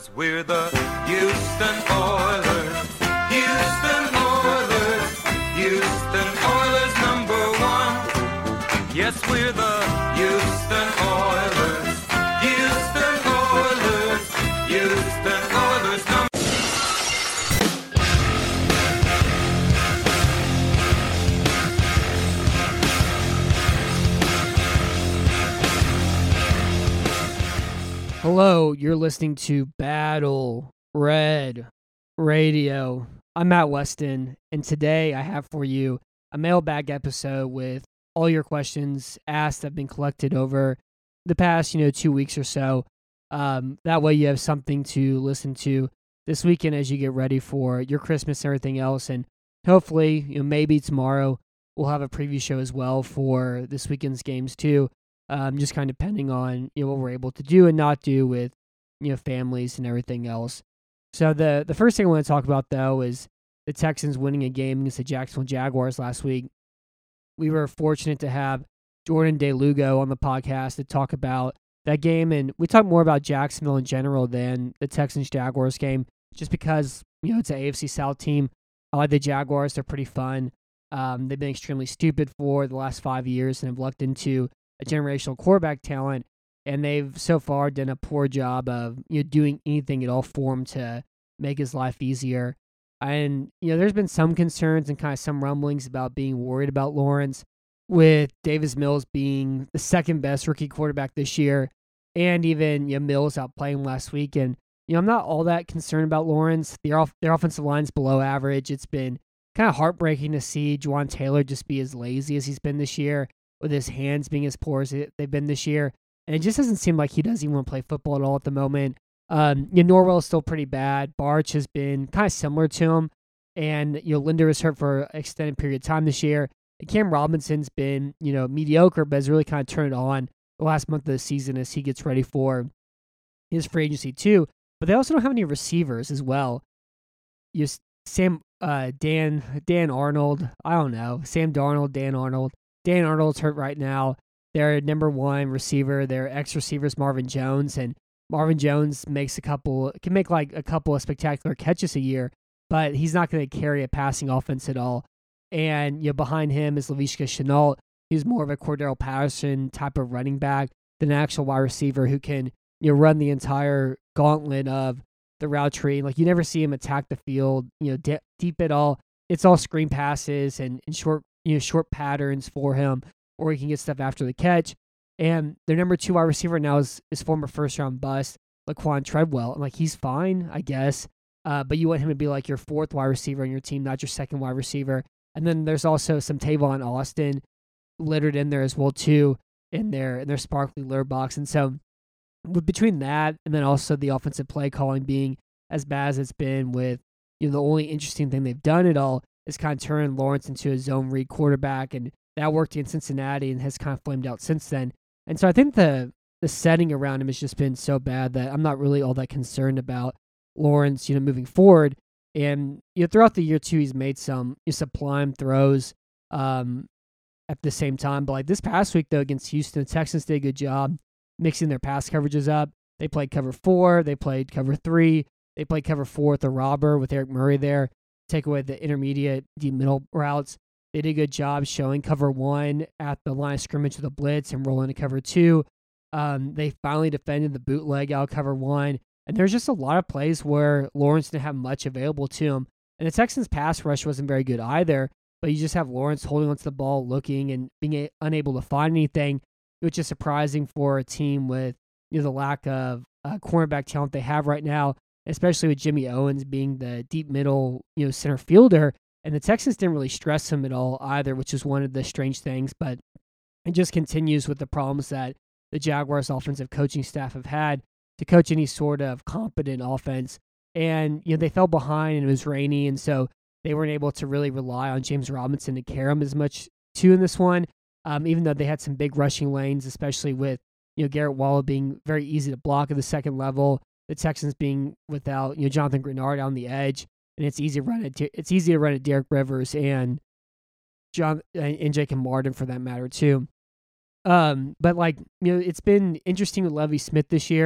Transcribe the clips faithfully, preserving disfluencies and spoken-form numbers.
We're the Houston Oilers, Houston Oilers, Houston Oilers number one. Yes, we're the Houston Oilers, Houston Oilers, Houston Oilers number one. Hello, you're listening to Battle Red Radio. I'm Matt Weston, and today I have for you a mailbag episode with all your questions asked that have been collected over the past, you know, two weeks or so. Um, that way you have something to listen to this weekend as you get ready for your Christmas and everything else. And hopefully, you know, maybe tomorrow we'll have a preview show as well for this weekend's games too. Um, just kind of depending on, you know, what we're able to do and not do with, you know, families and everything else. So the the first thing I want to talk about, though, is the Texans winning a game against the Jacksonville Jaguars last week. We were fortunate to have Jordan DeLugo on the podcast to talk about that game, and we talked more about Jacksonville in general than the Texans-Jaguars game, just because, you know, it's an A F C South team. I like the Jaguars. They're pretty fun. Um, they've been extremely stupid for the last five years and have lucked into a generational quarterback talent, and they've so far done a poor job of, you know, doing anything at all for him to make his life easier. And, you know, there's been some concerns and kind of some rumblings about being worried about Lawrence, with Davis Mills being the second best rookie quarterback this year, and even, you know, Mills out playing last week. And, you know, I'm not all that concerned about Lawrence. Their, off- their offensive line's below average. It's been kind of heartbreaking to see Juwan Taylor just be as lazy as he's been this year, with his hands being as poor as they've been this year. And it just doesn't seem like he doesn't even want to play football at all at the moment. Um, you know, Norwell is still pretty bad. Barch has been kind of similar to him. And, you know, Linder was hurt for an extended period of time this year. And Cam Robinson's been, you know, mediocre, but has really kind of turned it on the last month of the season as he gets ready for his free agency too. But they also don't have any receivers as well. You Sam, uh, Dan, Dan Arnold, I don't know, Sam Darnold, Dan Arnold. Dan Arnold's hurt right now. Their number one receiver, their ex-receiver is Marvin Jones, and Marvin Jones makes a couple, can make like a couple of spectacular catches a year, but he's not going to carry a passing offense at all. And, you know, behind him is Laviska Shenault, who's more of a Cordero Patterson type of running back than an actual wide receiver who can, you know, run the entire gauntlet of the route tree. Like, you never see him attack the field, you know, de- deep at all. It's all screen passes and, and short, you know, short patterns for him, or he can get stuff after the catch. And their number two wide receiver now is, is former first-round bust, Laquan Treadwell. And, like, he's fine, I guess, uh, but you want him to be, like, your fourth wide receiver on your team, not your second wide receiver. And then there's also some Tavon Austin littered in there as well, too, in their, in their sparkly litter box. And so between that and then also the offensive play calling being as bad as it's been, with, you know, the only interesting thing they've done at all is kind of turn Lawrence into a zone read quarterback, and that worked in Cincinnati and has kind of flamed out since then. And so I think the the setting around him has just been so bad that I'm not really all that concerned about Lawrence, you know, moving forward. And, you know, throughout the year too, he's made some, you know, sublime throws um, at the same time. But like this past week though, against Houston, the Texans did a good job mixing their pass coverages up. They played cover four, they played cover three, they played cover four with the robber with Eric Murray there. Take away the intermediate, deep middle routes. They did a good job showing cover one at the line of scrimmage with a blitz and rolling to cover two. Um, they finally defended the bootleg out cover one. And there's just a lot of plays where Lawrence didn't have much available to him. And the Texans' pass rush wasn't very good either, but you just have Lawrence holding onto the ball, looking, and being a- unable to find anything, which is surprising for a team with, you know, the lack of uh, cornerback talent they have right now, especially with Jimmy Owens being the deep middle, you know, center fielder. And the Texans didn't really stress him at all either, which is one of the strange things. But it just continues with the problems that the Jaguars' offensive coaching staff have had to coach any sort of competent offense. And, you know, they fell behind and it was rainy, and so they weren't able to really rely on James Robinson to carry them as much too in this one, um, even though they had some big rushing lanes, especially with, you know, Garrett Waller being very easy to block at the second level, the Texans being without, you know, Jonathan Grenard on the edge, and it's easy to run at it's easy to run at Derek Rivers and John and Jacob Martin for that matter too. Um, but like, you know, it's been interesting with Lovie Smith this year.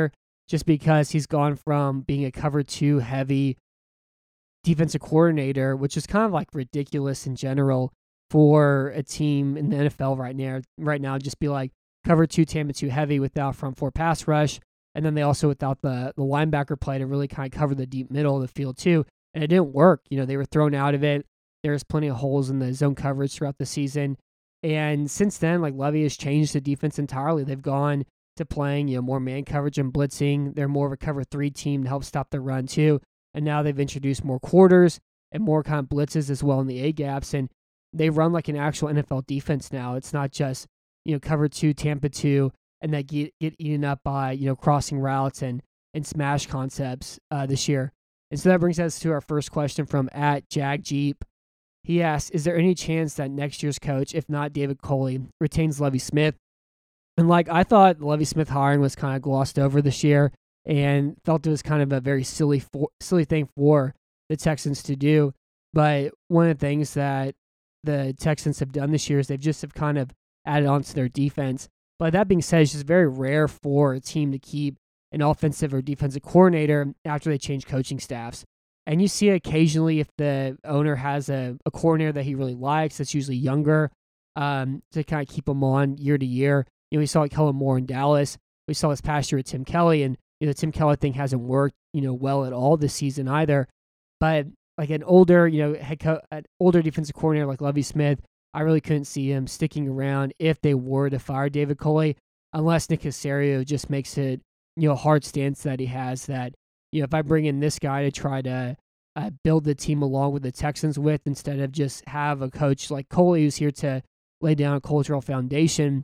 just because he's gone from being a cover two heavy defensive coordinator, which is kind of like ridiculous in general for a team in the N F L right now. Right now, just be like cover two, Tampa two heavy without front four pass rush, and then they also without the the linebacker play to really kind of cover the deep middle of the field too. And it didn't work. You know, they were thrown out of it. There's plenty of holes in the zone coverage throughout the season. And since then, like Levy has changed the defense entirely. They've gone to playing, you know, more man coverage and blitzing. They're more of a cover three team to help stop the run too. And now they've introduced more quarters and more kind of blitzes as well in the A gaps. And they run like an actual N F L defense now. It's not just, you know, cover two, Tampa two, and they get, get eaten up by, you know, crossing routes and, and smash concepts uh, this year. And so that brings us to our first question from at Jag Jeep. He asks, is there any chance that next year's coach, if not David Culley, retains Lovie Smith? And like, I thought Lovie Smith hiring was kind of glossed over this year and felt it was kind of a very silly, for, silly thing for the Texans to do. But one of the things that the Texans have done this year is they've just have kind of added on to their defense. But that being said, it's just very rare for a team to keep an offensive or defensive coordinator after they change coaching staffs. And you see occasionally if the owner has a, a coordinator that he really likes, that's usually younger, um, to kind of keep him on year to year. You know, we saw like Kellen Moore in Dallas. We saw this past year with Tim Kelly, and you know, the Tim Kelly thing hasn't worked, you know, well at all this season either. But like an older, you know, head co- an older defensive coordinator like Lovie Smith, I really couldn't see him sticking around if they were to fire David Culley, unless Nick Caserio just makes it, you know, a hard stance that he has that, you know, if I bring in this guy to try to uh, build the team along with the Texans with, instead of just have a coach like Culley who's here to lay down a cultural foundation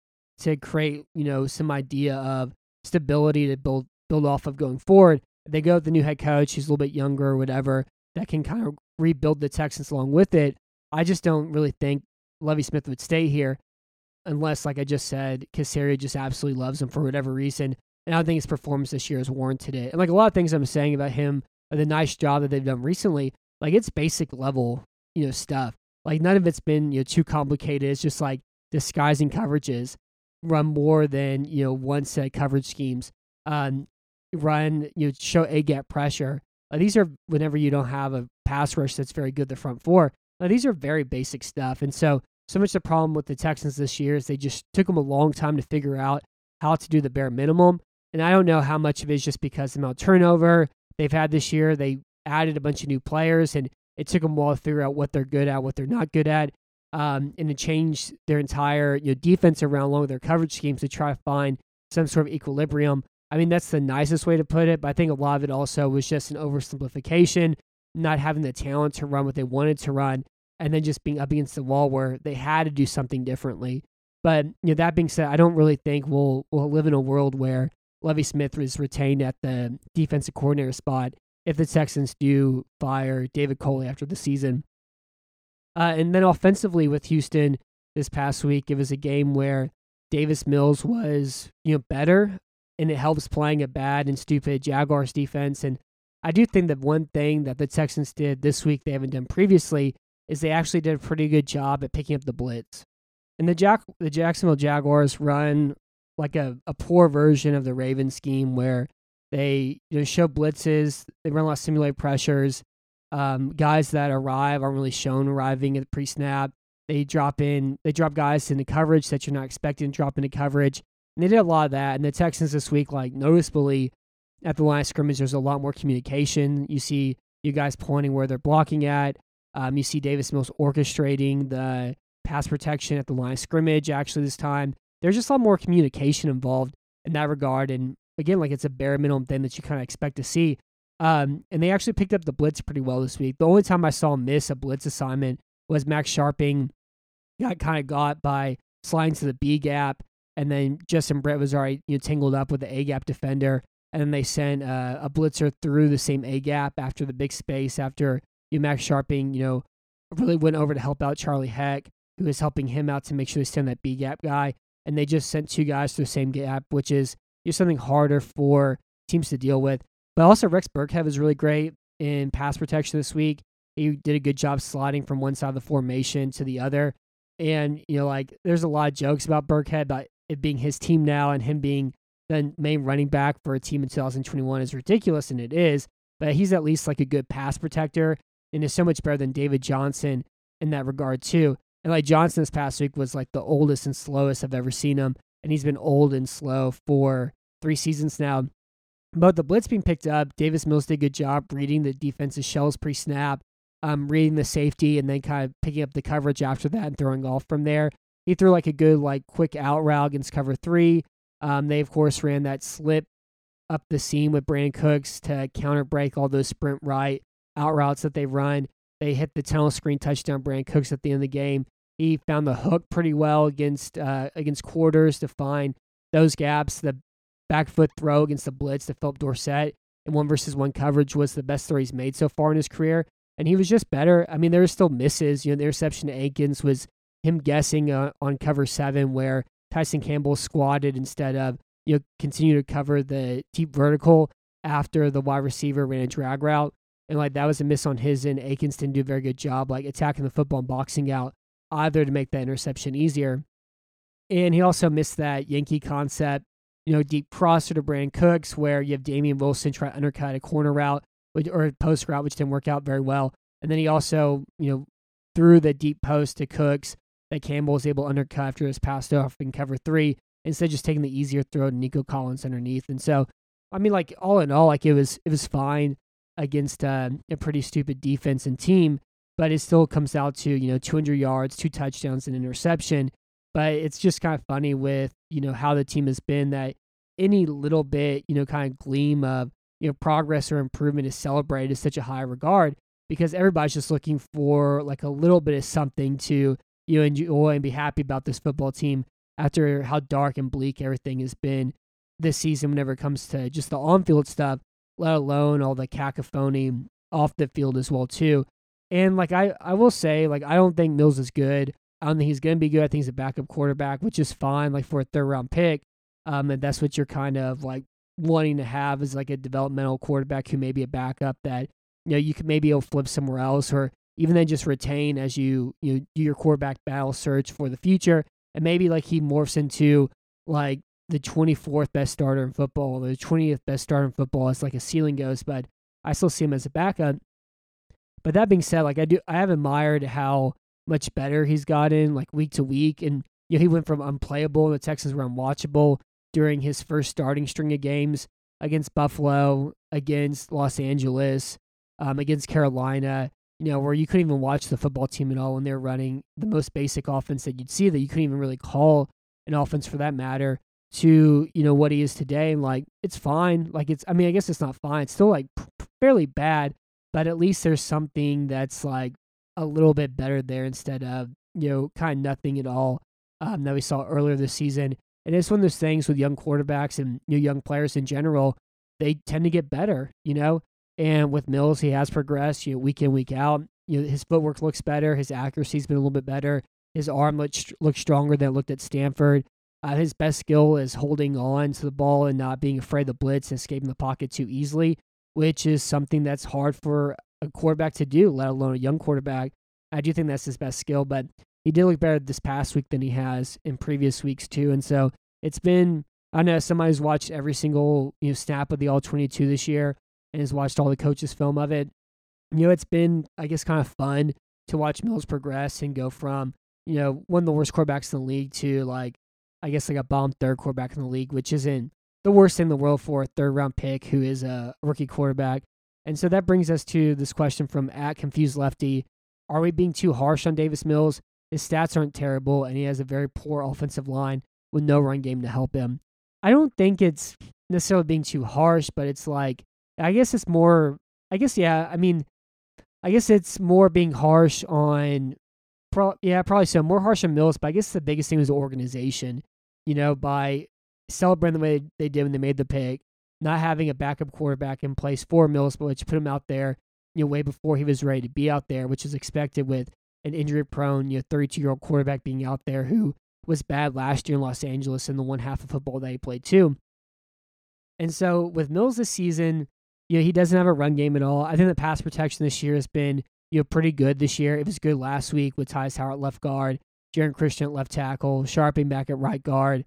to create, you know, some idea of stability to build build off of going forward. If they go with the new head coach who's a little bit younger or whatever, that can kind of rebuild the Texans along with it. I just don't really think Lovie Smith would stay here unless, like I just said, Caserio just absolutely loves him for whatever reason. And I don't think his performance this year has warranted it. And like a lot of things I'm saying about him, the nice job that they've done recently, like it's basic level, you know, stuff. Like none of it's been, you know, too complicated. It's just like disguising coverages, run more than, you know, one set coverage schemes, um, run, you know, show A-gap pressure. Uh, these are whenever you don't have a pass rush that's very good the front four. Now, these are very basic stuff. And so, so much the problem with the Texans this year is they just took them a long time to figure out how to do the bare minimum. And I don't know how much of it is just because of the amount of turnover they've had this year. They added a bunch of new players, and it took them a while to figure out what they're good at, what they're not good at, um, and to change their entire, you know, defense around along with their coverage schemes to try to find some sort of equilibrium. I mean, that's the nicest way to put it, but I think a lot of it also was just an oversimplification, not having the talent to run what they wanted to run, and then just being up against the wall where they had to do something differently. But you know, that being said, I don't really think we'll we'll live in a world where Lovie Smith is retained at the defensive coordinator spot if the Texans do fire David Culley after the season. Uh, and then offensively with Houston this past week, it was a game where Davis Mills was, you know, better, and it helps playing a bad and stupid Jaguars defense. And I do think that one thing that the Texans did this week they haven't done previously is they actually did a pretty good job at picking up the blitz. And the Jack the Jacksonville Jaguars run like a, a poor version of the Ravens scheme where they, you know, show blitzes, they run a lot of simulated pressures. Um, guys that arrive aren't really shown arriving at pre-snap. They drop in, they drop guys into coverage that you're not expecting to drop into coverage. And they did a lot of that. And the Texans this week, like noticeably at the line of scrimmage, there's a lot more communication. You see you guys pointing where they're blocking at. Um, you see Davis Mills orchestrating the pass protection at the line of scrimmage actually this time. There's just a lot more communication involved in that regard. And again, like it's a bare minimum thing that you kind of expect to see. Um, and they actually picked up the blitz pretty well this week. The only time I saw him miss a blitz assignment was Max Sharping got kind of got by sliding to the B gap. And then Justin Britt was already, you know, tangled up with the A gap defender. And then they sent uh, a blitzer through the same A gap after the big space after you know, Max Sharping, you know, really went over to help out Charlie Heck, who was helping him out to make sure they send that B gap guy. And they just sent two guys to the same gap, which is you know, something harder for teams to deal with. But also Rex Burkhead was really great in pass protection this week. He did a good job sliding from one side of the formation to the other. And, you know, like there's a lot of jokes about Burkhead, about it being his team now and him being the main running back for a team in two thousand twenty-one is ridiculous, and it is, but he's at least like a good pass protector and is so much better than David Johnson in that regard too. And like Johnson this past week was like the oldest and slowest I've ever seen him, and he's been old and slow for three seasons now. But the blitz being picked up, Davis Mills did a good job reading the defense's shells pre-snap, um, reading the safety, and then kind of picking up the coverage after that and throwing off from there. He threw like a good like quick out route against cover three. Um, they, of course, ran that slip up the seam with Brandon Cooks to counter break all those sprint right out routes that they run. They hit the tunnel screen touchdown Brandon Cooks at the end of the game. He found the hook pretty well against uh, against quarters to find those gaps. The back foot throw against the blitz to Philip Dorsett in one versus one coverage was the best throw he's made so far in his career. And he was just better. I mean, there were still misses. You know, the interception to Akins was him guessing uh, on cover seven where Tyson Campbell squatted instead of, you know, continue to cover the deep vertical after the wide receiver ran a drag route. And like that was a miss on his end. Akins didn't do a very good job like attacking the football and boxing out either to make that interception easier. And he also missed that Yankee concept, you know, deep crosser to Brandon Cooks where you have Damian Wilson try to undercut a corner route which, or a post route, which didn't work out very well. And then he also, you know, threw the deep post to Cooks that Campbell was able to undercut after it was passed off in cover three, instead of just taking the easier throw to Nico Collins underneath. And so, I mean, like all in all, like it was it was fine against uh, a pretty stupid defense and team, but it still comes out to, you know, two hundred yards, two touchdowns, and interception. But it's just kind of funny with, you know, how the team has been that any little bit, you know, kind of gleam of, you know, progress or improvement is celebrated in such a high regard because everybody's just looking for like a little bit of something to, you know, enjoy and be happy about this football team after how dark and bleak everything has been this season whenever it comes to just the on-field stuff, let alone all the cacophony off the field as well too. And like I, I will say, like I don't think Mills is good. I don't think he's going to be good. I think he's a backup quarterback, which is fine, like for a third round pick. Um, and that's what you're kind of like wanting to have is like a developmental quarterback who may be a backup that, you know, you could maybe able to flip somewhere else or even then just retain as you, you know, do your quarterback battle search for the future. And maybe like he morphs into like the twenty-fourth best starter in football or the twentieth best starter in football as like a ceiling goes, but I still see him as a backup. But that being said, like I do, I have admired how much better he's gotten like week to week. And, you know, he went from unplayable and the Texans were unwatchable during his first starting string of games against Buffalo, against Los Angeles, um, against Carolina, you know, where you couldn't even watch the football team at all when they're running the most basic offense that you'd see that you couldn't even really call an offense for that matter to, you know, what he is today. And like, it's fine. Like it's, I mean, I guess it's not fine. It's still like p- fairly bad, but at least there's something that's like a little bit better there instead of, you know, kind of nothing at all um, that we saw earlier this season. And it's one of those things with young quarterbacks and, you know, young players in general, they tend to get better, you know. And with Mills, he has progressed, you know, week in, week out. You know, his footwork looks better. His accuracy's been a little bit better. His arm looks looks stronger than it looked at Stanford. Uh, his best skill is holding on to the ball and not being afraid to blitz and escaping the pocket too easily, which is something that's hard for a quarterback to do, let alone a young quarterback. I do think that's his best skill, but he did look better this past week than he has in previous weeks too. And so it's been, I know somebody who's watched every single, you know, snap of the all twenty-two this year and has watched all the coaches' film of it. You know, it's been, I guess, kind of fun to watch Mills progress and go from, you know, one of the worst quarterbacks in the league to like, I guess like a bomb third quarterback in the league, which isn't the worst thing in the world for a third round pick who is a rookie quarterback. And so that brings us to this question from at Confused Lefty. Are we being too harsh on Davis Mills? His stats aren't terrible, and he has a very poor offensive line with no run game to help him. I don't think it's necessarily being too harsh, but it's like, I guess it's more, I guess, yeah, I mean, I guess it's more being harsh on, pro, yeah, probably so, more harsh on Mills, but I guess the biggest thing was the organization, you know, by celebrating the way they did when they made the pick, not having a backup quarterback in place for Mills, but which put him out there, you know, way before he was ready to be out there, which is expected with an injury-prone, you know, thirty-two-year-old quarterback being out there who was bad last year in Los Angeles in the one half of football that he played too. And so with Mills this season, you know, he doesn't have a run game at all. I think the pass protection this year has been, you know, pretty good this year. It was good last week with Tyus Howard at left guard, Jaron Christian at left tackle, Sharping back at right guard.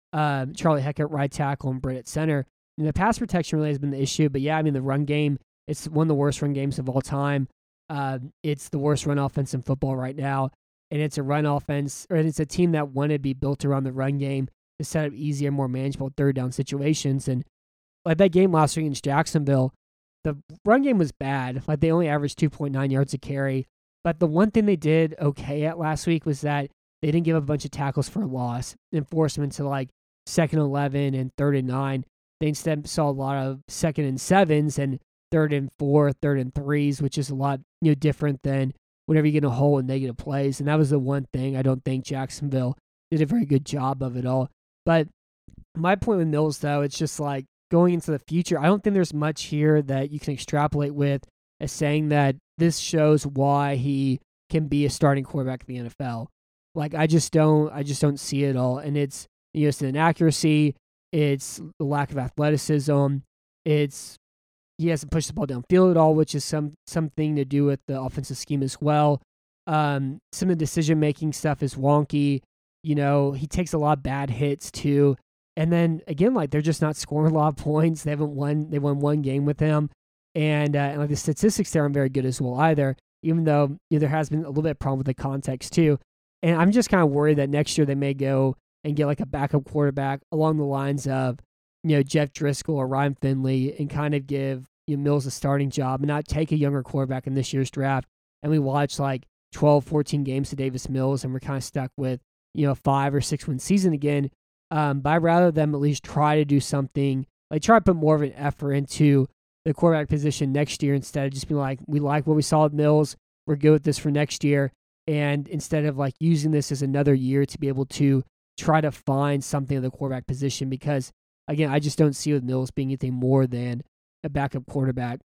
uh, Charlie Heckett right tackle and Britt at center. And the pass protection really has been the issue. But yeah, I mean, the run game, it's one of the worst run games of all time. Uh, it's the worst run offense in football right now. And it's a run offense, or it's a team that wanted to be built around the run game to set up easier, more manageable third down situations. And like that game last week against Jacksonville, the run game was bad. Like they only averaged two point nine yards a carry. But the one thing they did okay at last week was that they didn't give up a bunch of tackles for a loss and force them into like second and eleven and third and nine. They instead saw a lot of second and sevens and third and four, third and threes, which is a lot, you know, different than whenever you get in a hole in negative plays. And that was the one thing I don't think Jacksonville did a very good job of it all. But my point with Mills, though, it's just like going into the future, I don't think there's much here that you can extrapolate with as saying that this shows why he can be a starting quarterback in the N F L. Like, I just don't, I just don't see it all. And it's, you know, it's an inaccuracy. It's the lack of athleticism. It's, he hasn't pushed the ball downfield at all, which is some something to do with the offensive scheme as well. Um, some of the decision-making stuff is wonky. You know, he takes a lot of bad hits too. And then again, like they're just not scoring a lot of points. They haven't won. They won one game with him, and, uh, and like the statistics there aren't very good as well either. Even though you know, there has been a little bit of problem with the context too. And I'm just kind of worried that next year they may go and get like a backup quarterback along the lines of, you know, Jeff Driscoll or Ryan Finley, and kind of give you know, Mills a starting job and not take a younger quarterback in this year's draft. And we watch like twelve, fourteen games to Davis Mills, and we're kind of stuck with, you know, a five or six win season again. Um, but I'd rather them at least try to do something, like try to put more of an effort into the quarterback position next year instead of just being like, we like what we saw at Mills, we're good with this for next year. And instead of like using this as another year to be able to try to find something in the quarterback position, because again, I just don't see with Mills being anything more than a backup quarterback.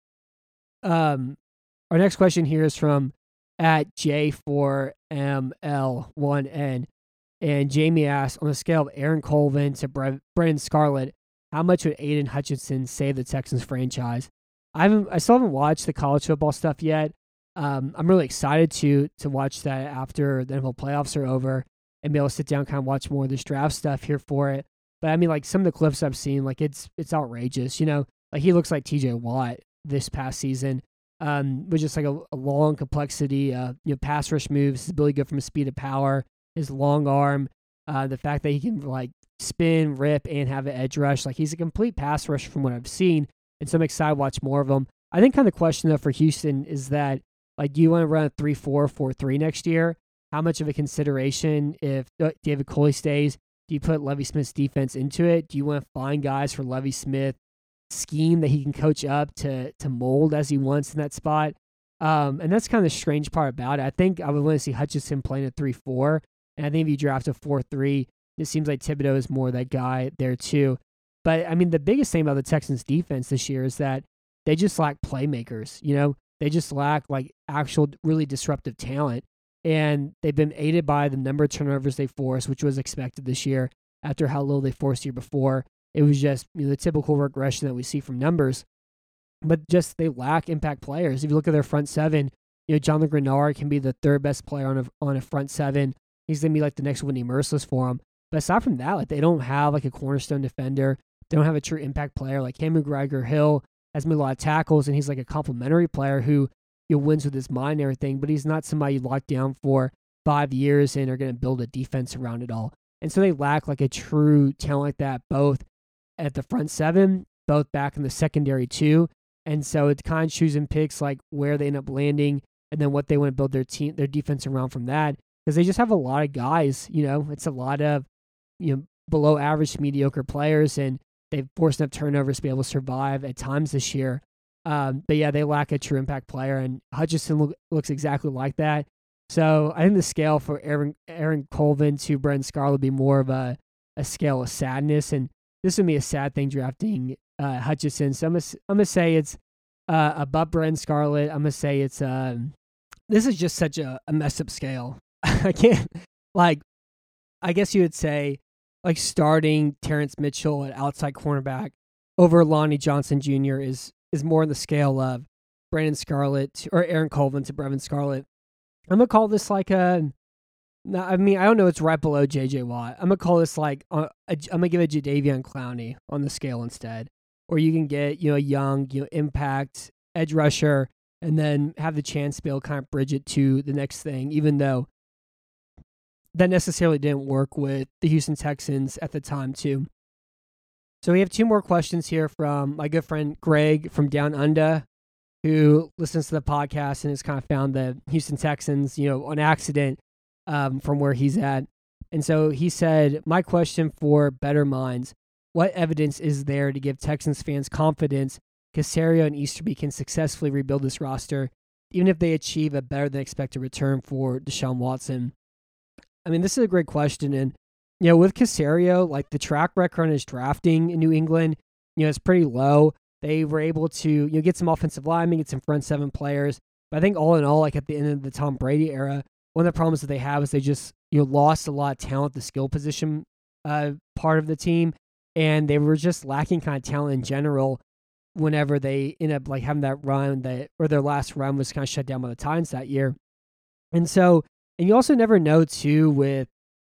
Um, our next question here is from at J four M L one N. And Jamie asks, on a scale of Aaron Colvin to Bre- Brennan Scarlett, how much would Aiden Hutchinson save the Texans franchise? I haven't, I still haven't watched the college football stuff yet. Um, I'm really excited to to watch that after the N F L playoffs are over and be able to sit down and kind of watch more of this draft stuff here for it. But I mean, like some of the clips I've seen, like it's it's outrageous. You know, like he looks like T J Watt this past season, um, with just like a, a long complexity, uh, you know, pass rush moves. His ability to go from speed to power, his long arm, uh, the fact that he can like spin, rip, and have an edge rush. Like he's a complete pass rush from what I've seen, and so I'm excited to watch more of him. I think kind of the question though for Houston is that, like, do you want to run a three four, four three next year? How much of a consideration if David Culley stays? Do you put Lovie Smith's defense into it? Do you want to find guys for Lovie Smith scheme that he can coach up to to mold as he wants in that spot? Um, and that's kind of the strange part about it. I think I would want to see Hutchinson playing a three four. And I think if you draft a four three, it seems like Thibodeau is more that guy there too. But, I mean, the biggest thing about the Texans defense this year is that they just lack playmakers, you know? They just lack, like, actual really disruptive talent. And they've been aided by the number of turnovers they forced, which was expected this year after how little they forced the year before. It was just, you know, the typical regression that we see from numbers. But just they lack impact players. If you look at their front seven, you know, John Grenard can be the third best player on a, on a front seven. He's going to be like the next Whitney Merciless for them. But aside from that, like they don't have like a cornerstone defender. They don't have a true impact player. Like Cam McGregor Hill has made a lot of tackles, and he's like a complimentary player who, you know, wins with his mind and everything, but he's not somebody you lock down for five years and are going to build a defense around it all. And so they lack like a true talent like that, both at the front seven, both back in the secondary too. And so it's kind of choosing picks like where they end up landing and then what they want to build their team, their defense around from that. Because they just have a lot of guys, you know, it's a lot of, you know, below average to mediocre players, and they've forced enough turnovers to be able to survive at times this year. Um, but yeah, they lack a true impact player, and Hutchinson look, looks exactly like that. So I think the scale for Aaron, Aaron Colvin to Brennan Scarlett would be more of a, a scale of sadness, and this would be a sad thing drafting uh, Hutchinson. So I'm gonna, I'm gonna say it's uh, above Brennan Scarlett. I'm gonna say it's um, this is just such a, a messed up scale. I can't, like, I guess you would say, like, starting Terrence Mitchell at outside cornerback over Lonnie Johnson Junior is is more on the scale of Brennan Scarlett or Aaron Colvin to Brennan Scarlett. I'm going to call this like a No, I mean, I don't know. It's right below J J Watt. I'm gonna call this like uh, a, I'm gonna give it Jadeveon Clowney on the scale instead, or you can get you know a young you know impact edge rusher and then have the chance to be able to kind of bridge it to the next thing, even though that necessarily didn't work with the Houston Texans at the time too. So we have two more questions here from my good friend Greg from Down Under, who listens to the podcast and has kind of found the Houston Texans, you know, on accident um, from where he's at. And so he said, my question for Better Minds, what evidence is there to give Texans fans confidence Caserio and Easterby can successfully rebuild this roster, even if they achieve a better than expected return for Deshaun Watson? I mean, this is a great question. And, you know, with Caserio, like the track record on his drafting in New England, you know, it's pretty low. They were able to, you know, get some offensive linemen, get some front seven players. But I think all in all, like at the end of the Tom Brady era, one of the problems that they have is they just, you know, lost a lot of talent, the skill position uh, part of the team. And they were just lacking kind of talent in general whenever they end up like having that run that, or their last run was kind of shut down by the Titans that year. And so, and you also never know too with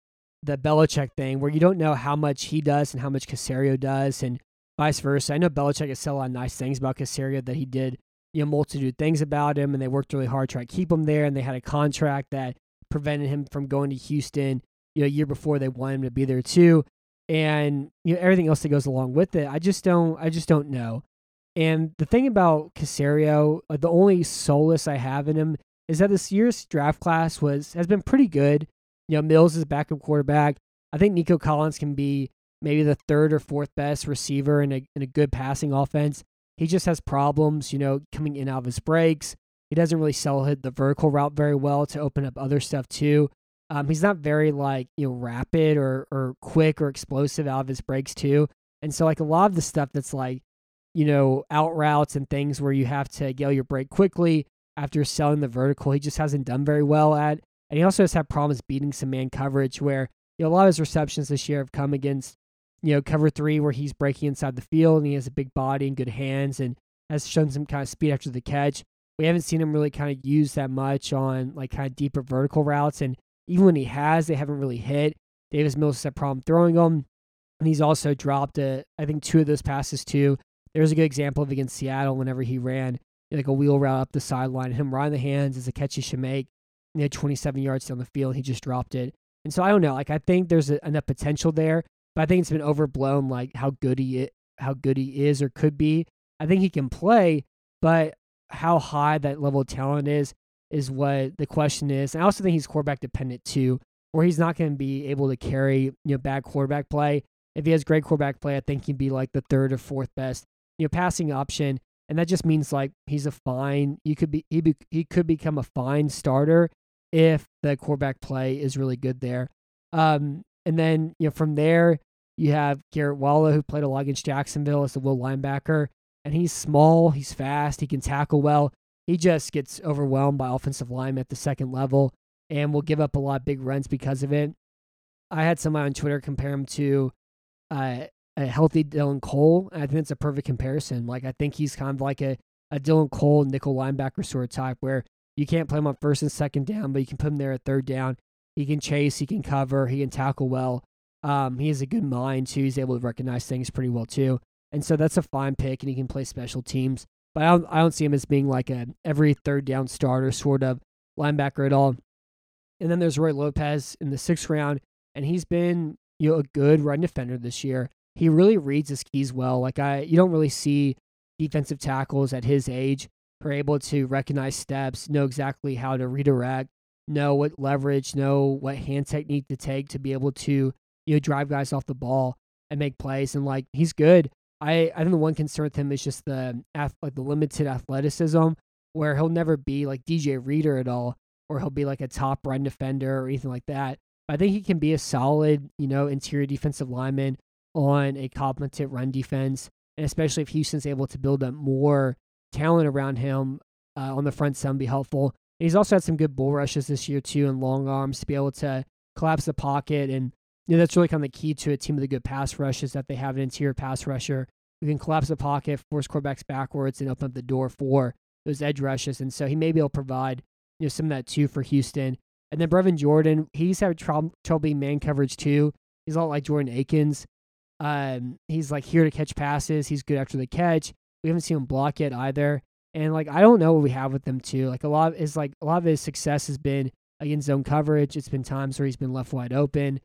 the Belichick thing where you don't know how much he does and how much Caserio does and vice versa. I know Belichick has said a lot of nice things about Caserio, that he did, you know, multitude of things about him, and they worked really hard to try to keep him there, and they had a contract that prevented him from going to Houston, you know, a year before they wanted him to be there too. And, you know, everything else that goes along with it. I just don't, I just don't know. And the thing about Caserio, uh, the only solace I have in him is that this year's draft class was has been pretty good. You know, Mills is backup quarterback. I think Nico Collins can be maybe the third or fourth best receiver in a in a good passing offense. He just has problems, you know, coming in out of his breaks. He doesn't really sell the vertical route very well to open up other stuff too. Um, he's not very like, you know, rapid or or quick or explosive out of his breaks too. And so like a lot of the stuff that's like, you know, out routes and things where you have to get your break quickly after selling the vertical, he just hasn't done very well at. And he also has had problems beating some man coverage where, you know, a lot of his receptions this year have come against, you know, cover three where he's breaking inside the field and he has a big body and good hands and has shown some kind of speed after the catch. We haven't seen him really kind of use that much on like kind of deeper vertical routes. And even when he has, they haven't really hit. Davis Mills has had a problem throwing them. And he's also dropped, a, I think, two of those passes too. There's a good example of against Seattle whenever he ran like a wheel route up the sideline. Him right in the hands is a catch he should make. He had twenty-seven yards down the field. He just dropped it. And so I don't know. Like I think there's a, enough potential there, but I think it's been overblown. Like how good he is, how good he is or could be. I think he can play, but how high that level of talent is is what the question is. And I also think he's quarterback dependent too, where he's not going to be able to carry you know bad quarterback play. If he has great quarterback play, I think he'd be like the third or fourth best you know passing option. And that just means like he's a fine. You could be he be, he could become a fine starter if the quarterback play is really good there. Um, and then you know from there you have Garrett Waller, who played a lot against Jacksonville as a will linebacker, and he's small, he's fast, he can tackle well. He just gets overwhelmed by offensive linemen at the second level and will give up a lot of big runs because of it. I had somebody on Twitter compare him to uh, a healthy Dylan Cole, and I think it's a perfect comparison. Like, I think he's kind of like a, a Dylan Cole nickel linebacker sort of type where you can't play him on first and second down, but you can put him there at third down. He can chase, he can cover, he can tackle well. Um, he has a good mind, too. He's able to recognize things pretty well, too. And so that's a fine pick, and he can play special teams. But I don't, I don't see him as being like a every third down starter sort of linebacker at all. And then there's Roy Lopez in the sixth round, and he's been you know a good run defender this year. He really reads his keys well. Like I, you don't really see defensive tackles at his age who are able to recognize steps, know exactly how to redirect, know what leverage, know what hand technique to take to be able to you know drive guys off the ball and make plays. And like he's good. I, I think the one concern with him is just the like the limited athleticism, where he'll never be like D J Reader at all, or he'll be like a top run defender or anything like that. But I think he can be a solid, you know, interior defensive lineman on a competent run defense, and especially if Houston's able to build up more talent around him uh, on the front seven, be helpful. And he's also had some good bull rushes this year too, and long arms to be able to collapse the pocket. And you know, that's really kind of the key to a team with a good pass rush is that they have an interior pass rusher who can collapse the pocket, force quarterbacks backwards, and open up the door for those edge rushes. And so he may be able to provide you know some of that too for Houston. And then Brevin Jordan, he's had trouble, trouble being man coverage too. He's a lot like Jordan Akins. Um, he's like here to catch passes. He's good after the catch. We haven't seen him block yet either. And like I don't know what we have with him too. Like a lot of his like a lot of his success has been against zone coverage. It's been times where he's been left wide open.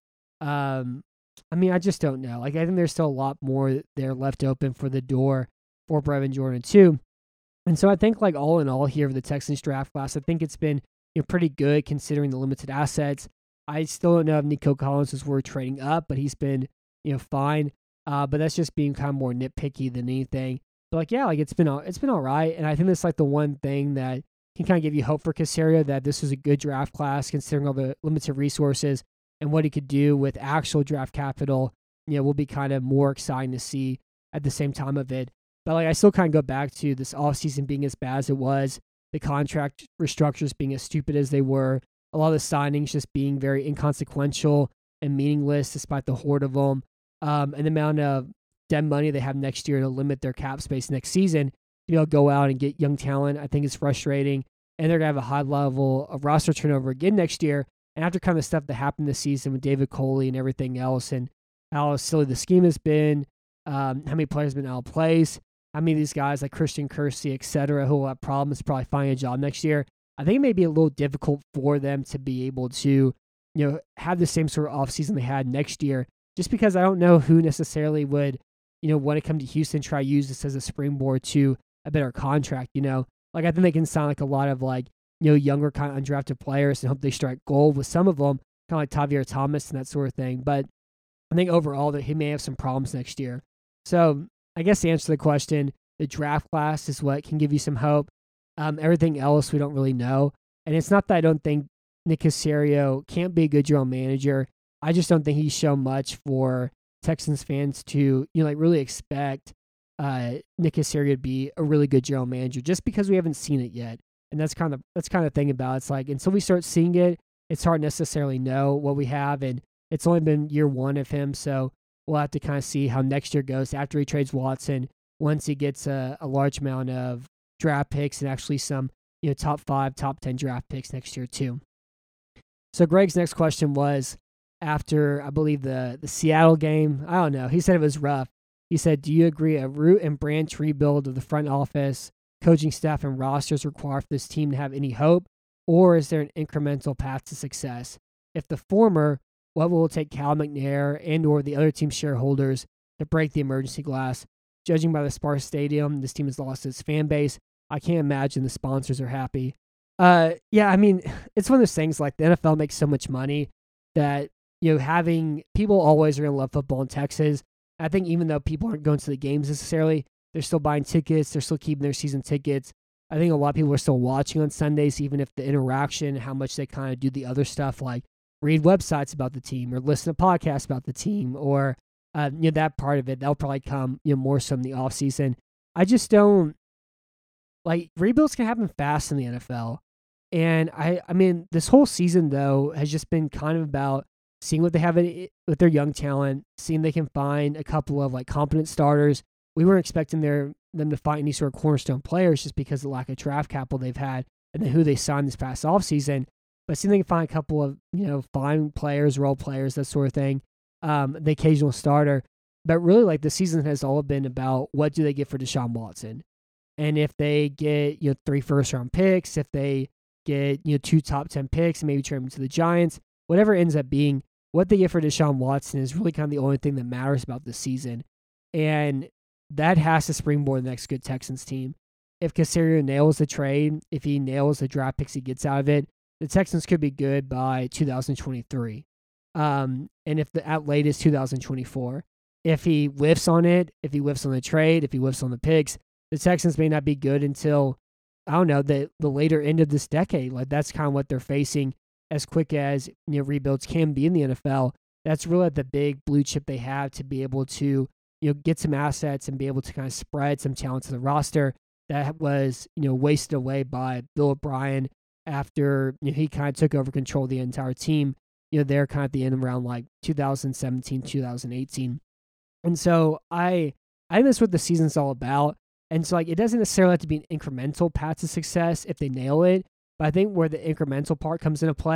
Um, I mean, I just don't know. Like I think there's still a lot more there left open for the door for Brevin Jordan too. And so I think like all in all here for the Texans draft class, I think it's been you know pretty good considering the limited assets. I still don't know if Nico Collins is worth trading up, but he's been you know fine. Uh, but that's just being kind of more nitpicky than anything. But like yeah, like it's been all, it's been all right, and I think that's like the one thing that can kind of give you hope for Caserio that this was a good draft class considering all the limited resources and what he could do with actual draft capital. You know, will be kind of more exciting to see at the same time of it. But like I still kind of go back to this offseason being as bad as it was, the contract restructures being as stupid as they were, a lot of the signings just being very inconsequential and meaningless despite the horde of them, um, and the amount of dead money they have next year to limit their cap space next season to be able to go out and get young talent. I think it's frustrating, and they're going to have a high level of roster turnover again next year. And after kind of the stuff that happened this season with David Coley and everything else, and how silly the scheme has been, um, how many players have been out of place, how many of these guys like Christian Kersey, et cetera, who will have problems probably finding a job next year, I think it may be a little difficult for them to be able to, you know, have the same sort of offseason they had next year, just because I don't know who necessarily would, you know, want to come to Houston, try to use this as a springboard to a better contract, you know. Like, I think they can sound like a lot of, like, you know, younger kind of undrafted players and hope they strike gold with some of them, kind of like Tavier Thomas and that sort of thing. But I think overall that he may have some problems next year. So I guess to answer the question, the draft class is what can give you some hope. Um, everything else we don't really know. And it's not that I don't think Nick Caserio can't be a good general manager. I just don't think he's shown much for Texans fans to, you know, like really expect uh, Nick Caserio to be a really good general manager just because we haven't seen it yet. And that's kind of that's kind of thing about it. It's like until we start seeing it, it's hard to necessarily know what we have. And it's only been year one of him, so we'll have to kind of see how next year goes after he trades Watson. Once he gets a, a large amount of draft picks and actually some, you know, top five, top ten draft picks next year too. So Greg's next question was after I believe the the Seattle game. I don't know. He said it was rough. He said, "Do you agree a root and branch rebuild of the front office, coaching staff, and rosters required for this team to have any hope, or is there an incremental path to success? If the former, what will it take Cal McNair and or the other team shareholders to break the emergency glass? Judging by the sparse stadium, this team has lost its fan base. I can't imagine the sponsors are happy." Uh, yeah, I mean, it's one of those things like the N F L makes so much money that, you know, having people always are going to love football in Texas. I think even though people aren't going to the games necessarily, they're still buying tickets. They're still keeping their season tickets. I think a lot of people are still watching on Sundays, even if the interaction, how much they kind of do the other stuff like read websites about the team or listen to podcasts about the team or, uh, you know, that part of it, that'll probably come, you know, more so in the off season. I just don't, like, rebuilds can happen fast in the N F L. And I, I mean, this whole season though has just been kind of about seeing what they have with their young talent, seeing they can find a couple of like competent starters. We weren't expecting their them to find any sort of cornerstone players just because of the lack of draft capital they've had and then who they signed this past offseason. But seeing they can find a couple of, you know, fine players, role players, that sort of thing, um, the occasional starter. But really, like, the season has all been about what do they get for Deshaun Watson. And if they get, you know, three first-round picks, if they get, you know, two top ten picks and maybe trade them to the Giants, whatever it ends up being, what they get for Deshaun Watson is really kind of the only thing that matters about this season. And that has to springboard the next good Texans team. If Caserio nails the trade, if he nails the draft picks he gets out of it, the Texans could be good by two thousand twenty-three. Um, and if the at latest two thousand twenty-four. If he whiffs on it, if he whiffs on the trade, if he whiffs on the picks, the Texans may not be good until, I don't know, the, the later end of this decade. Like, that's kind of what they're facing as quick as, you know, rebuilds can be in the N F L. That's really the big blue chip they have to be able to, you know, get some assets and be able to kind of spread some talent to the roster that was, you know, wasted away by Bill O'Brien after, you know, he kind of took over control of the entire team, you know, they're kind of at the end around like two thousand seventeen, two thousand eighteen. And so I, I think that's what the season's all about. And so, like, it doesn't necessarily have to be an incremental path to success if they nail it. But I think where the incremental part comes into play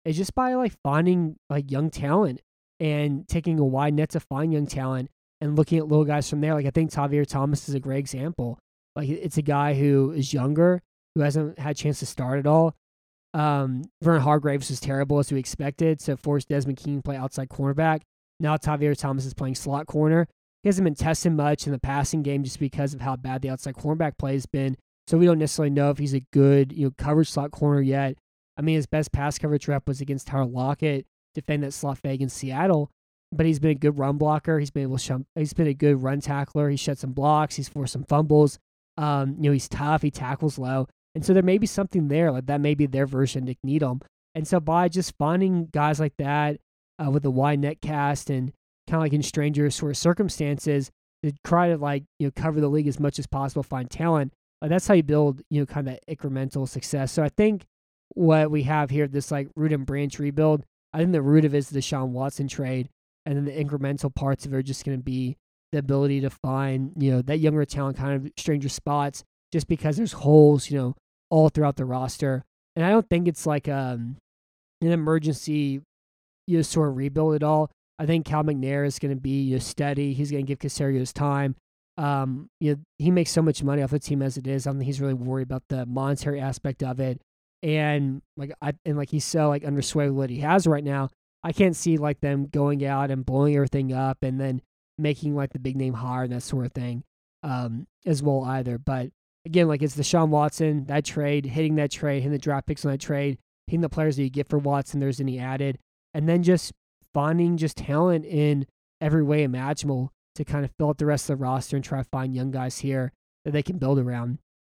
is just by like finding like young talent and taking a wide net to find young talent and looking at little guys from there. Like I think Tavierre Thomas is a great example. Like it's a guy who is younger, who hasn't had a chance to start at all. Um, Vernon Hargreaves was terrible as we expected, so forced Desmond King to play outside cornerback. Now Tavierre Thomas is playing slot corner. He hasn't been tested much in the passing game just because of how bad the outside cornerback play has been. So we don't necessarily know if he's a good, you know, coverage slot corner yet. I mean, his best pass coverage rep was against Tyler Lockett, defending that slot fake in Seattle. But he's been a good run blocker. He's been able to shun, he's been a good run tackler. He shut some blocks. He's forced some fumbles. Um, you know, he's tough. He tackles low. And so there may be something there. Like that may be their version of Nick Needham. And so by just finding guys like that uh, with a wide net cast and kind of like in stranger sort of circumstances to try to like, you know, cover the league as much as possible, find talent. Uh, that's how you build, you know, kind of that incremental success. So I think what we have here, this like root and branch rebuild, I think the root of it is the Deshaun Watson trade. And then the incremental parts of it are just going to be the ability to find, you know, that younger talent kind of stranger spots just because there's holes, you know, all throughout the roster. And I don't think it's like um, an emergency, you know, sort of rebuild at all. I think Cal McNair is going to be, you know, steady. He's going to give Caserio his time. Um, you know, he makes so much money off the team as it is. I don't think he's really worried about the monetary aspect of it. And like I and like he's so like under sway with what he has right now. I can't see like them going out and blowing everything up and then making like the big name hire and that sort of thing um, as well either. But again, like it's Deshaun Watson, that trade, hitting that trade, hitting the draft picks on that trade, hitting the players that you get for Watson, there's any added, and then just finding just talent in every way imaginable to kind of fill out the rest of the roster and try to find young guys here that they can build around.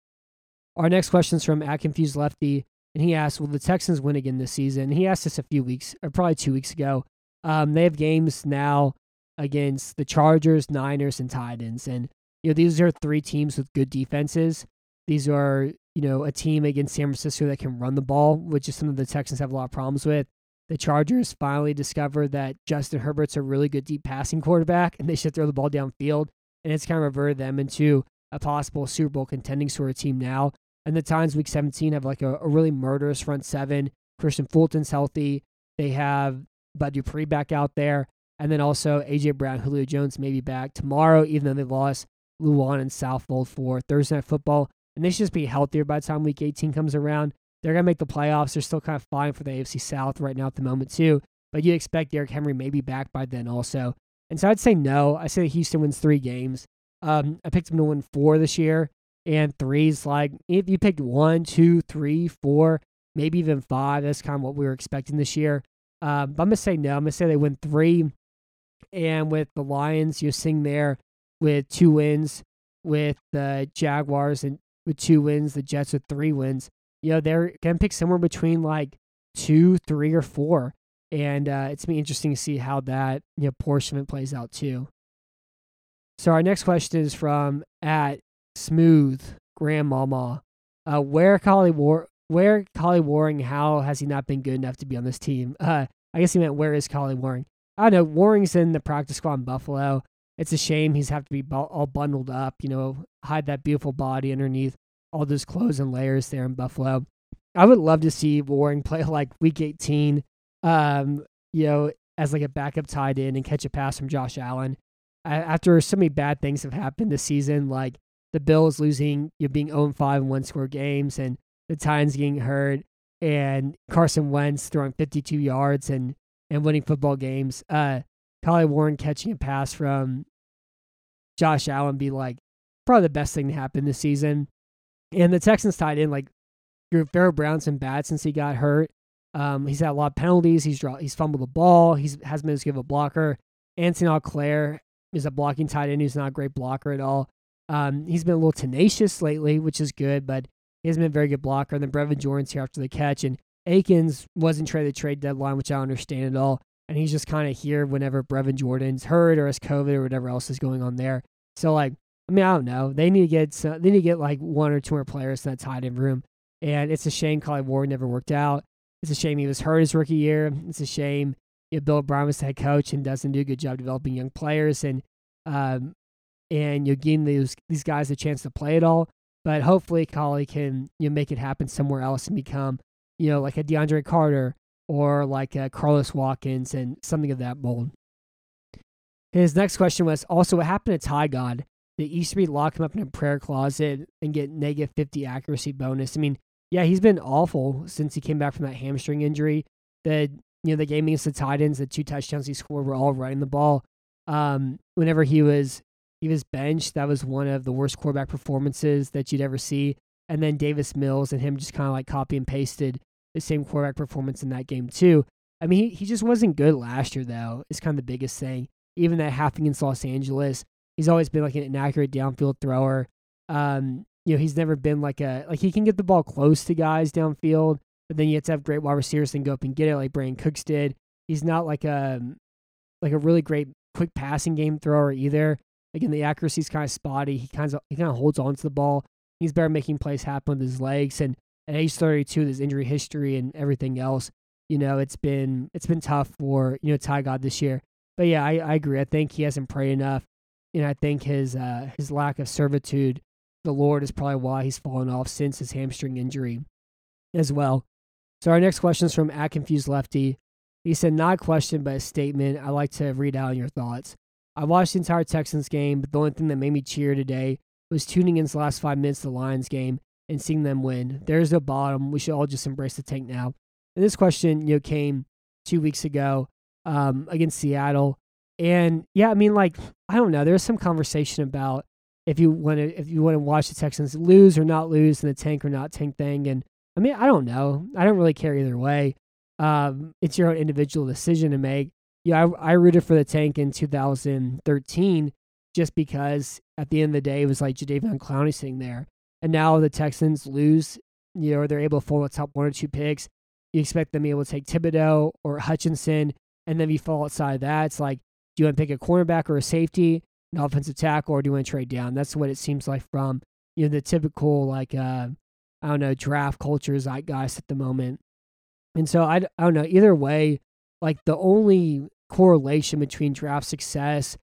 Our next question is from at Confused Lefty. And he asked, will the Texans win again this season? He asked this a few weeks, or probably two weeks ago. Um, they have games now against the Chargers, Niners, and Titans. And, you know, these are three teams with good defenses. These are, you know, a team against San Francisco that can run the ball, which is something the Texans have a lot of problems with. The Chargers finally discovered that Justin Herbert's a really good deep passing quarterback, and they should throw the ball downfield. And it's kind of reverted them into a possible Super Bowl contending sort of team now. And the Titans, week seventeen, have like a, a really murderous front seven. Christian Fulton's healthy. They have Bud Dupree back out there. And then also A J Brown, Julio Jones may be back tomorrow, even though they lost Luan and Southfold for Thursday Night Football. And they should just be healthier by the time week eighteen comes around. They're going to make the playoffs. They're still kind of fine for the A F C South right now at the moment, too. But you expect Derrick Henry may be back by then also. And so I'd say no. I say that Houston wins three games. Um, I picked them to win four this year. And threes, like, if you picked one, two, three, four, maybe even five, that's kind of what we were expecting this year. Um, but I'm going to say no. I'm going to say they win three. And with the Lions, you're sitting there with two wins, with the Jaguars and with two wins, the Jets with three wins. You know, they're going to pick somewhere between, like, two, three, or four. And uh, it's going to be interesting to see how that, you know, portion of it plays out, too. So our next question is from at Smooth Grandmama. Uh, where Collie War, where Collie Waring? How has he not been good enough to be on this team? Uh, I guess he meant where is Collie Waring? I don't know. Waring's in the practice squad in Buffalo. It's a shame he's have to be bu- all bundled up. You know, hide that beautiful body underneath all those clothes and layers there in Buffalo. I would love to see Waring play like Week eighteen. Um, you know, as like a backup tight end and catch a pass from Josh Allen. I, after so many bad things have happened this season, like the Bills losing, you know, being oh and five in one-score games, and the Titans getting hurt, and Carson Wentz throwing fifty-two yards and, and winning football games. Uh, Collie Warren catching a pass from Josh Allen be like probably the best thing to happen this season. And the Texans tied in like Pharaoh Brown's been bad since he got hurt. Um, he's had a lot of penalties. He's draw, he's fumbled the ball. He's hasn't been as good of a blocker. Anthony Auclair is a blocking tight end. He's not a great blocker at all. Um, he's been a little tenacious lately, which is good, but he hasn't been a very good blocker. And then Brevin Jordan's here after the catch, and Akins wasn't traded at the trade deadline, which I don't understand at all. And he's just kind of here whenever Brevin Jordan's hurt or has COVID or whatever else is going on there. So, like, I mean, I don't know. They need to get some, they need to get like one or two more players in that tight end room. And it's a shame Collie Ward never worked out. It's a shame he was hurt his rookie year. It's a shame, you know, Bill O'Brien was the head coach and doesn't do a good job developing young players and um and you're giving these these guys a chance to play it all. But hopefully Collie can, you know, make it happen somewhere else and become, you know, like a DeAndre Carter or like uh, Carlos Watkins and something of that mold. His next question was also, what happened to Ty God? Did Easterby lock him up in a prayer closet and get negative fifty accuracy bonus? I mean, yeah, he's been awful since he came back from that hamstring injury. The you know the game against the Titans, the two touchdowns he scored were all running the ball. Um, whenever he was he was benched, that was one of the worst quarterback performances that you'd ever see. And then Davis Mills and him just kind of like copy and pasted the same quarterback performance in that game too. I mean, he, he just wasn't good last year though. Is kind of the biggest thing. Even that half against Los Angeles, he's always been like an inaccurate downfield thrower. Um, you know, he's never been like a like he can get the ball close to guys downfield, but then you have to have great wide receivers and go up and get it like Brandon Cooks did. He's not like a like a really great quick passing game thrower either. Again, the accuracy's kind of spotty. He kind of he kind of holds on to the ball. He's better making plays happen with his legs. And at age thirty-two, with his injury history and everything else, you know, it's been it's been tough for you know Ty God this year. But yeah, I, I agree. I think he hasn't prayed enough, and I think his uh, his lack of servitude, the Lord, is probably why he's fallen off since his hamstring injury, as well. So our next question is from at Confused Lefty. He said, not a question, but a statement. I'd like to read out your thoughts. I watched the entire Texans game, but the only thing that made me cheer today was tuning in the last five minutes of the Lions game and seeing them win. There's no bottom. We should all just embrace the tank now. And this question, you know, came two weeks ago um, against Seattle. And yeah, I mean, like, I don't know. There's some conversation about if you want to if you want to watch the Texans lose or not lose in the tank or not tank thing. And I mean, I don't know. I don't really care either way. Um, it's your own individual decision to make. Yeah, I, I rooted for the tank in two thousand thirteen just because at the end of the day, it was like Jadeveon Clowney sitting there. And now the Texans lose, you know, they're able to fall the top one or two picks. You expect them to be able to take Thibodeau or Hutchinson, and then if you fall outside of that, it's like, do you want to pick a cornerback or a safety, an offensive tackle, or do you want to trade down? That's what it seems like from, you know, the typical, like, uh, I don't know, draft culture zeitgeist at the moment. And so, I, I don't know, either way, like, the only correlation between draft success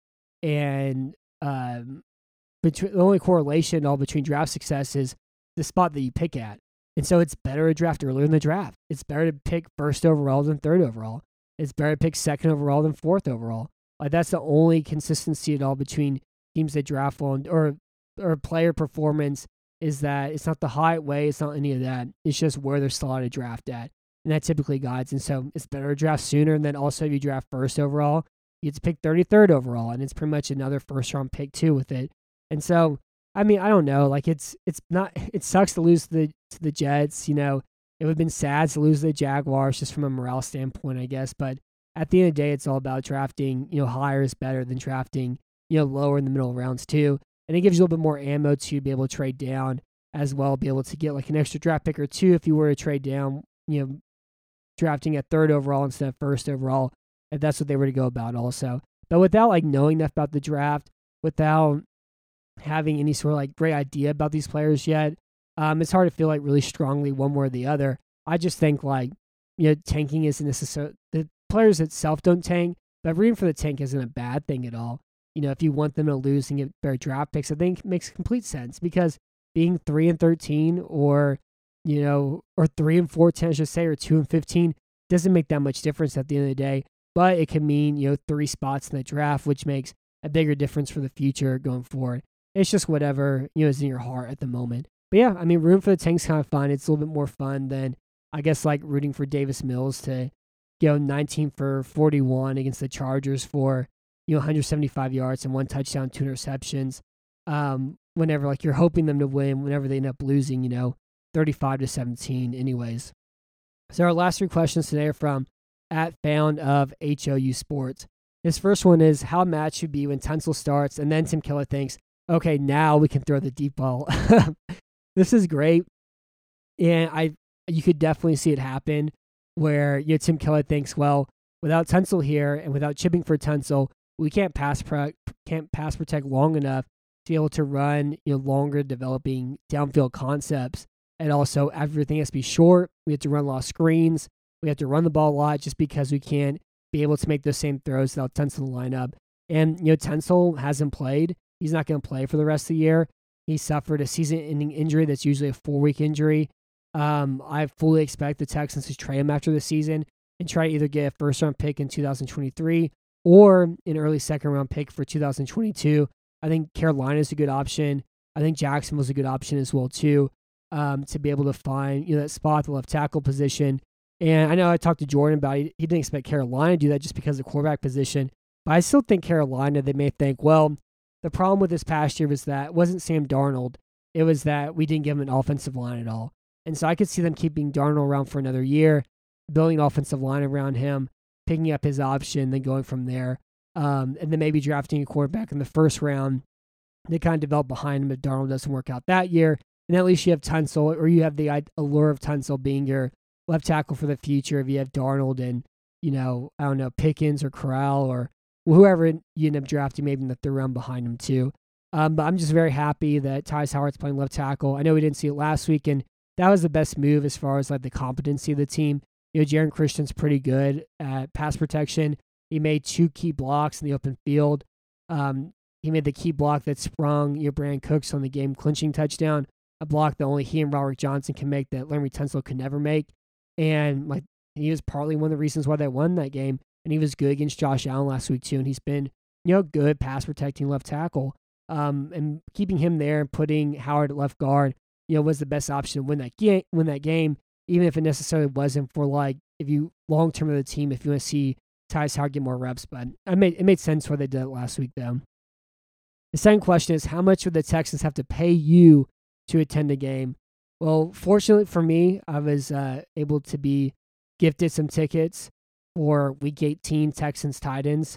and um, between the only correlation all between draft success is the spot that you pick at. And so it's better to draft earlier in the draft. It's better to pick first overall than third overall. It's better to pick second overall than fourth overall. Like, that's the only consistency at all between teams that draft well or or player performance is that it's not the height way, it's not any of that. It's just where they're slotted draft at. And that typically guides. And so it's better to draft sooner. And then also if you draft first overall, you get to pick thirty-third overall. And it's pretty much another first round pick too with it. And so, I mean, I don't know. Like, it's it's not, it sucks to lose to the, to the Jets. You know, it would have been sad to lose to the Jaguars just from a morale standpoint, I guess. But at the end of the day, it's all about drafting, you know, higher is better than drafting, you know, lower in the middle of rounds too. And it gives you a little bit more ammo to be able to trade down as well, be able to get like an extra draft pick or two if you were to trade down, you know, drafting at third overall instead of first overall, if that's what they were to go about also. But without like knowing enough about the draft, without having any sort of like great idea about these players yet, um, it's hard to feel like really strongly one way or the other. I just think like, you know, tanking isn't necessarily, the players itself don't tank, but rooting for the tank isn't a bad thing at all. You know, if you want them to lose and get better draft picks, I think it makes complete sense because being three and thirteen or, you know, or three and fourteen, I should say, or two and fifteen doesn't make that much difference at the end of the day. But it can mean, you know, three spots in the draft, which makes a bigger difference for the future going forward. It's just whatever, you know, is in your heart at the moment. But yeah, I mean, rooting for the tank's kind of fun. It's a little bit more fun than, I guess, like rooting for Davis Mills to go nineteen for forty-one against the Chargers for, you know, one hundred seventy-five yards and one touchdown, two interceptions. Um, whenever, like, you're hoping them to win, whenever they end up losing, you know, thirty-five to seventeen anyways. So our last three questions today are from at found of H O U Sports. His first one is how a match should be when Tunsil starts, and then Tim Keller thinks, okay, now we can throw the deep ball. This is great. And I you could definitely see it happen where, you know, Tim Keller thinks, well, without Tunsil here and without chipping for Tunsil, we can't pass pro- can't pass protect long enough to be able to run, you know, longer developing downfield concepts. And also everything has to be short. We have to run a lot of screens. We have to run the ball a lot just because we can't be able to make those same throws without Tunsil in the lineup. And, you know, Tunsil hasn't played. He's not going to play for the rest of the year. He suffered a season-ending injury that's usually a four-week injury. Um, I fully expect the Texans to trade him after the season and try to either get a first round pick in two thousand twenty-three or an early second round pick for two thousand twenty-two. I think Carolina is a good option. I think Jacksonville's a good option as well too, um, to be able to find, you know, that spot at the left tackle position. And I know I talked to Jordan about it. He didn't expect Carolina to do that just because of the quarterback position. But I still think Carolina, they may think, well, the problem with this past year was that it wasn't Sam Darnold. It was that we didn't give him an offensive line at all. And so I could see them keeping Darnold around for another year, building an offensive line around him, picking up his option, then going from there. Um, and then maybe drafting a quarterback in the first round. They kind of develop behind him if Darnold doesn't work out that year. And at least you have Tunsil, or you have the allure of Tunsil being your left tackle for the future if you have Darnold and, you know, I don't know, Pickens or Corral or whoever you end up drafting maybe in the third round behind him too. Um, but I'm just very happy that Tyus Howard's playing left tackle. I know we didn't see it last week, and that was the best move as far as like the competency of the team. You know, Jaron Christian's pretty good at pass protection. He made two key blocks in the open field. Um, he made the key block that sprung you know, Brandon Cooks on the game-clinching touchdown, a block that only he and Robert Johnson can make that Laremy Tunsil could never make. And like he was partly one of the reasons why they won that game. And he was good against Josh Allen last week too. And he's been, you know, good pass protecting left tackle. Um, and keeping him there and putting Howard at left guard, you know, was the best option to win that game. Win that game, even if it necessarily wasn't for like if you long term of the team, if you want to see Tyus Howard get more reps. But I made it made sense why they did it last week though. The second question is, how much would the Texans have to pay you to attend a game? Well, fortunately for me, I was uh, able to be gifted some tickets for Week eighteen Texans Titans,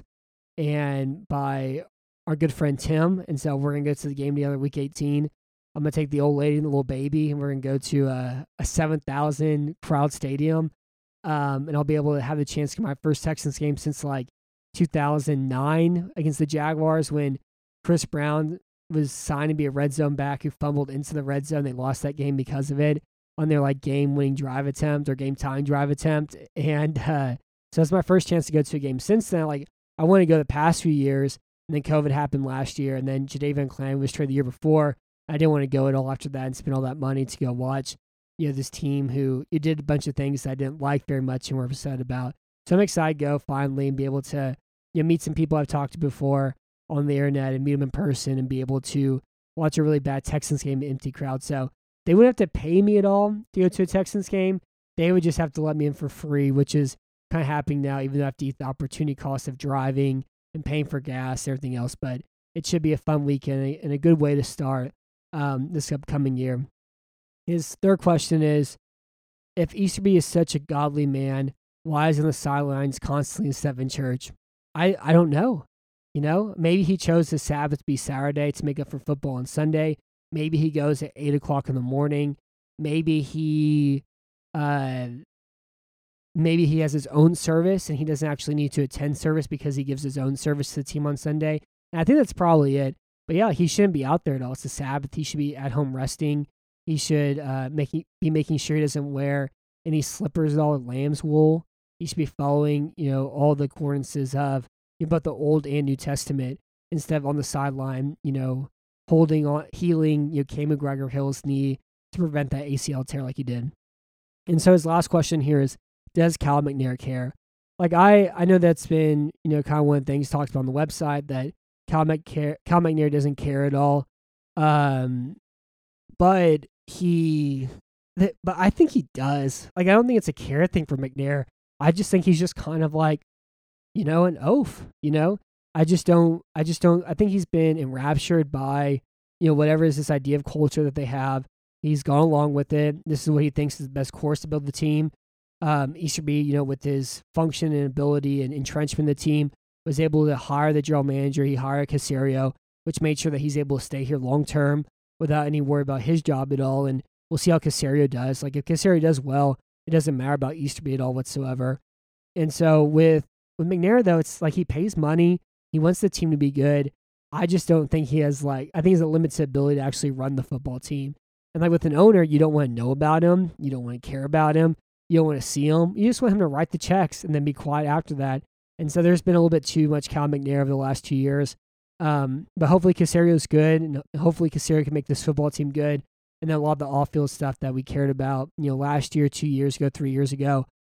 and by our good friend Tim. And so we're going to go to the game together Week eighteen. I'm going to take the old lady and the little baby, and we're going to go to a, a seven thousand crowd stadium. Um, and I'll be able to have the chance to get my first Texans game since like two thousand nine against the Jaguars when Chris Brown was signed to be a red zone back who fumbled into the red zone. They lost that game because of it on their like game-winning drive attempt or game-tying drive attempt. And uh, so that's my first chance to go to a game. Since then, like I want to go the past few years, and then COVID happened last year, and then Jadeveon Clowney was traded the year before. I didn't want to go at all after that and spend all that money to go watch, you know, this team who it did a bunch of things that I didn't like very much and were upset about. So I'm excited to go finally and be able to, you know, meet some people I've talked to before on the internet and meet them in person and be able to watch a really bad Texans game in an empty crowd. So they wouldn't have to pay me at all to go to a Texans game. They would just have to let me in for free, which is kind of happening now, even though I have to eat the opportunity cost of driving and paying for gas and everything else. But it should be a fun weekend and a, and a good way to start um, this upcoming year. His third question is, if Easterby is such a godly man, why is he on the sidelines constantly instead of in church? I, I don't know. You know, maybe he chose the Sabbath to be Saturday to make up for football on Sunday. Maybe he goes at eight o'clock in the morning. Maybe he, uh, maybe he has his own service and he doesn't actually need to attend service because he gives his own service to the team on Sunday. And I think that's probably it. But yeah, he shouldn't be out there at all. It's the Sabbath. He should be at home resting. He should uh, making be making sure he doesn't wear any slippers at all with lamb's wool. He should be following, you know, all the ordinances of both the Old and New Testament instead of on the sideline, you know, holding on, healing, you know, Kay McGregor Hill's knee to prevent that A C L tear like he did. And so his last question here is, does Cal McNair care? Like I, I know that's been, you know, kind of one of the things talked about on the website that Cal McNair, Cal McNair doesn't care at all. Um, but he, but I think he does. Like, I don't think it's a care thing for McNair. I just think he's just kind of like, you know, an oaf, you know, I just don't, I just don't, I think he's been enraptured by, you know, whatever is this idea of culture that they have. He's gone along with it. This is what he thinks is the best course to build the team. Um, Easterby, you know, with his function and ability and entrenchment of the team, was able to hire the general manager. He hired Caserio, which made sure that he's able to stay here long term without any worry about his job at all. And we'll see how Caserio does. Like, if Caserio does well, it doesn't matter about Easterby at all whatsoever. And so with, with McNair, though, it's like he pays money. He wants the team to be good. I just don't think he has, like, I think he's a limited ability to actually run the football team. And, like, with an owner, you don't want to know about him. You don't want to care about him. You don't want to see him. You just want him to write the checks and then be quiet after that. And so there's been a little bit too much Cal McNair over the last two years. Um, but hopefully Caserio's good, and hopefully Caserio can make this football team good. And then a lot of the off-field stuff that we cared about, you know, last year, two years ago, three years ago,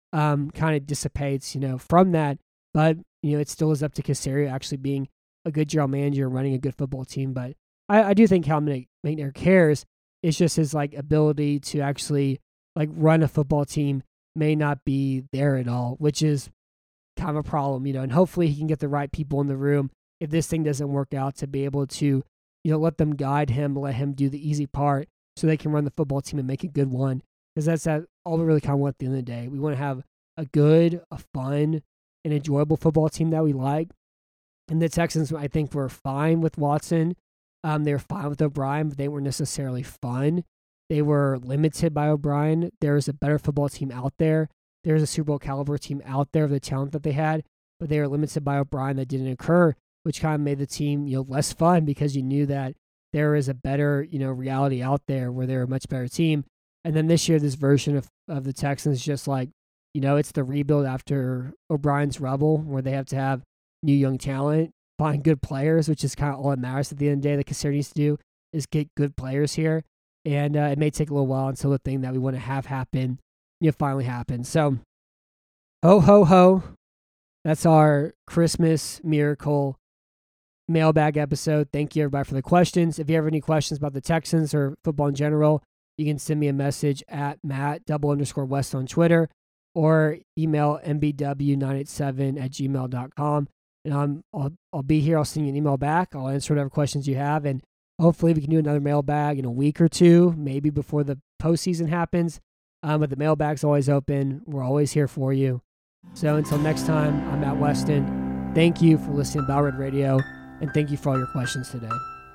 um, kind of dissipates, you know, from that. But, you know, it still is up to Caserio actually being a good general manager and running a good football team. But I, I do think Cal McNair cares. It's just his like ability to actually like run a football team may not be there at all, which is kind of a problem, you know, and hopefully he can get the right people in the room if this thing doesn't work out to be able to, you know, let them guide him, let him do the easy part so they can run the football team and make a good one. Because that's that, all we really kind of want at the end of the day. We want to have a good, a fun, and enjoyable football team that we like. And the Texans, I think, were fine with Watson. Um, they were fine with O'Brien, but they weren't necessarily fun. They were limited by O'Brien. There's a better football team out there. There's a Super Bowl caliber team out there of the talent that they had, but they were limited by O'Brien that didn't occur, which kind of made the team, you know, less fun because you knew that there is a better, you know, reality out there where they're a much better team. And then this year, this version of, of the Texans is just like, you know, it's the rebuild after O'Brien's rubble where they have to have new young talent, find good players, which is kind of all that matters at the end of the day. The Caserio needs to do is get good players here. And uh, it may take a little while until the thing that we want to have happen, you know, finally happens. So, ho, ho, ho. That's our Christmas miracle mailbag episode. Thank you, everybody, for the questions. If you have any questions about the Texans or football in general, you can send me a message at Matt double underscore West on Twitter or email m b w nine eight seven at gmail dot com. And I'm, I'll, I'll be here. I'll send you an email back. I'll answer whatever questions you have. And hopefully we can do another mailbag in a week or two, maybe before the postseason happens. Um, but the mailbag's always open. We're always here for you. So until next time, I'm Matt Weston. Thank you for listening to Battle Red Radio, and thank you for all your questions today.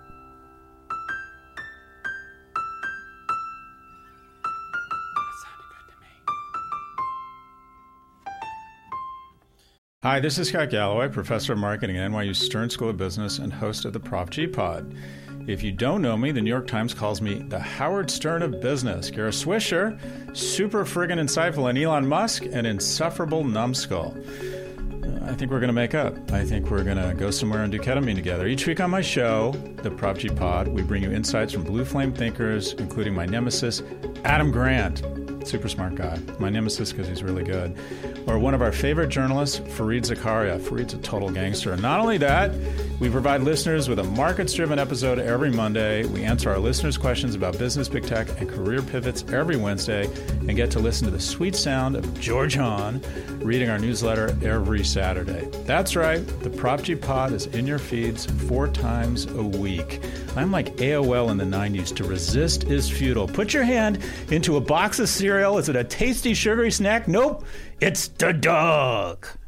Hi, this is Scott Galloway, professor of marketing at N Y U Stern School of Business and host of the Prof G Pod. If you don't know me, the New York Times calls me the Howard Stern of business. Kara Swisher, super friggin' insightful, and Elon Musk, an insufferable numbskull. I think we're going to make up. I think we're going to go somewhere and do ketamine together. Each week on my show, the Prof G Pod, we bring you insights from blue flame thinkers, including my nemesis, Adam Grant. Super smart guy. My nemesis because he's really good. Or one of our favorite journalists, Fareed Zakaria. Fareed's a total gangster. And not only that, we provide listeners with a markets-driven episode every Monday. We answer our listeners' questions about business, big tech, and career pivots every Wednesday, and get to listen to the sweet sound of George Hahn reading our newsletter every Saturday. That's right. The Prop G Pod is in your feeds four times a week. I'm like A O L in the nineties. To resist is futile. Put your hand into a box of cereal. Is it a tasty, sugary snack? Nope. It's the dog.